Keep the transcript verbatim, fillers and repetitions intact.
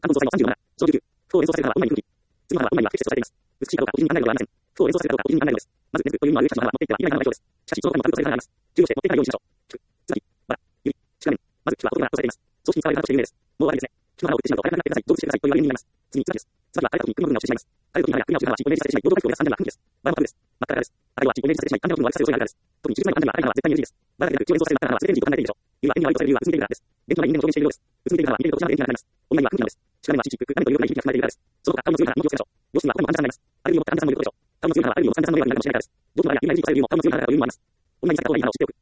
関東総裁のさんじゅうなな、小じゅうきゅう、不を連想させる派は主に空気。次の派は主には不適切とされています。美しいかどうか、個人に判断がございません。不を連想させるかどうか、個人に判断がございます。まず、熱というのは有益者の派は持っていってはいけない派の代表です。しかし、その他にも軽くされる派があります。注意をして持っていかないようにしましょう。つばき、バラ、指、しかめん。まず、主は仏がとされています。葬式に使われる派として有名です。もう悪いですね。主の花を売ってしまうと早くなってください。どうしてくださいと言われるようになります。次に、つばきです。つばきは枯れた時に首の部分が落ちてしまいます。枯れる時に花や首が落ちる派は地域をイメージさせてしまい、労働環境が惨んでは空気です。バラも空です。真っ赤です。赤いは地域をイメージさせてしまい、安全の悪さをする恐れがあるからです。特に中絶前の安全は赤い花は絶対に エヌジー です。バラだけでなく、口を連想させる真っ赤な花は全て エヌジー と考えていいでしょう。指は縁に悪いとされる理由は薄めているからです。元気のない人間の表現しているようです。薄めている花は見ていると内側で元気がなくなります。女には空気なのです。しかめんは父、雨というような響きが含まれているからです。その他、顔の強い花は気をつけましょう。両親は心も安全さんがいます。ある意味を持って安全さんもいることでしょう。顔の強い花はある意味を持って安全さんのような見られるかもしれないからです。どうもなら、指なりに近いよりも顔の強い花がよりもあります。女に避けた方がいい花を知っておく。